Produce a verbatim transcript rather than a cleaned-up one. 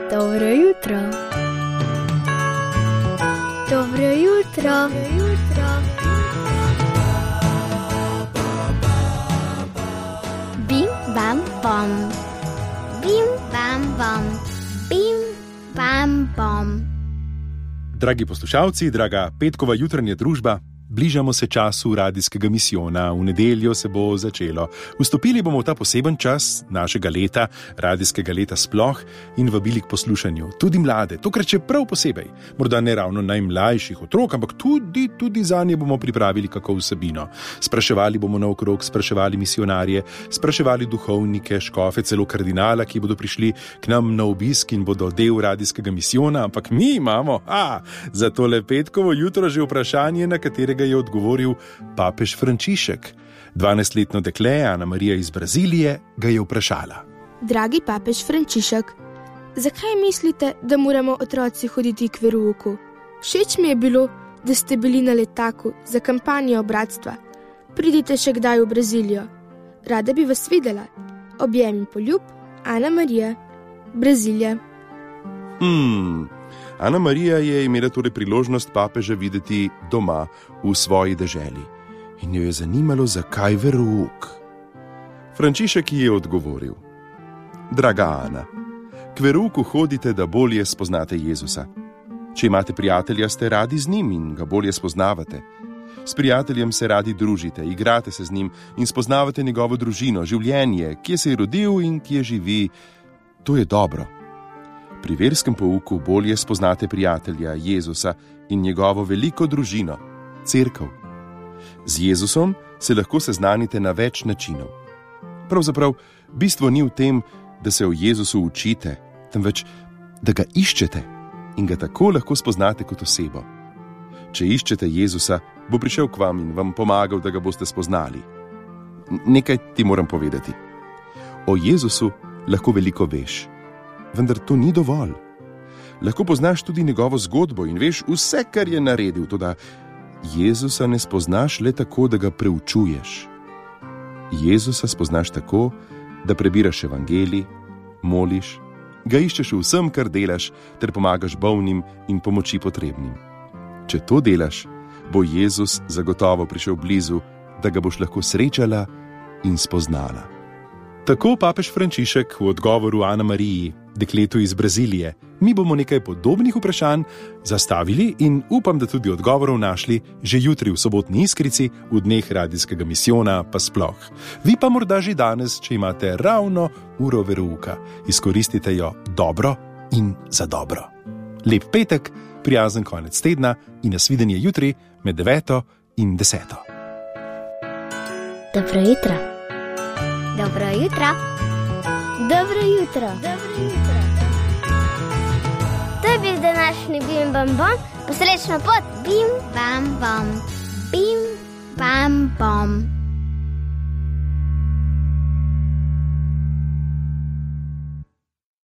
Dobro jutro. Dobro jutro. Dobro jutro. Bim, bam, bom. Bim, bam, bom. Bim, bam, bom. Dragi poslušalci, draga petkova jutranja družba, bližamo se času radijskega misijona. V nedeljo se bo začelo. Vstopili bomo v ta poseben čas našega leta, radijskega leta sploh, in vabili k poslušanju tudi mlade. Tokrat še prav posebej, morda ne ravno najmlajših otrok, ampak tudi, tudi zanje bomo pripravili kako vsebino. Spraševali bomo naokrog, spraševali misionarje, spraševali duhovnike, škofe, celo kardinala, ki bodo prišli k nam na obisk in bodo del radijskega misijona, ampak mi imamo, a, za tole petkovo jutro že vprašanje, na katerega je odgovoril papež Frančišek. dvanajstletno dekle Ana Marija iz Brazilije ga je vprašala. Dragi papež Frančišek, zakaj mislite, da moramo otroci hoditi k verouku? Všeč mi je bilo, da ste bili na letaku za kampanjo bratstva. Pridite še kdaj v Brazilijo. Rada bi vas videla. Objem in poljub, Ana Marija, Brazilija. Hmm... Ana Marija je imela torej priložnost papeža videti doma v svoji deželi in jo je zanimalo, zakaj verouk. Frančišek ji je odgovoril: Draga Ana, k verouku hodite, da bolje spoznate Jezusa. Če imate prijatelja, ste radi z njim in ga bolje spoznavate. S prijateljem se radi družite, igrate se z njim in spoznavate njegovo družino, življenje, kje se je rodil in kje živi. To je dobro. Pri verskem pouku bolje spoznate prijatelja Jezusa in njegovo veliko družino, cerkev. Z Jezusom se lahko seznanite na več načinov. Pravzaprav, bistvo ni v tem, da se o Jezusu učite, temveč, da ga iščete in ga tako lahko spoznate kot osebo. Če iščete Jezusa, bo prišel k vam in vam pomagal, da ga boste spoznali. Nekaj ti moram povedati. O Jezusu lahko veliko veš. Vendar to ni dovolj. Lahko poznaš tudi njegovo zgodbo in veš vse, kar je naredil, toda Jezusa ne spoznaš le tako, da ga preučuješ. Jezusa spoznaš tako, da prebiraš evangelij, moliš, ga iščeš v vsem, kar delaš, ter pomagaš bolnim in pomoči potrebnim. Če to delaš, bo Jezus zagotovo prišel blizu, da ga boš lahko srečala in spoznala. Tako papež Frančišek v odgovoru Ana Mariji, dekletu iz Brazilije. Mi bomo nekaj podobnih vprašanj zastavili in upam, da tudi odgovorov našli že jutri v sobotni Iskrici, v dneh radijskega misijona pa sploh. Vi pa morda že danes, če imate ravno uro verouka, izkoristite jo dobro in za dobro. Lep petek, prijazen konec tedna in nasvidenje jutri med deveto in deseto. Dobro jutro. Dobro jutro. Dobro jutro. Dobro jutro. To je bil današnji Bim Bam Bom. Posrečno pot. Bim Bam Bom. Bim Bam Bom.